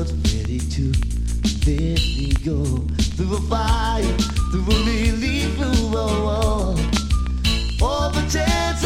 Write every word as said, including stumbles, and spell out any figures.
was ready to let me go through a fire, through a really blue wall. Oh, the chance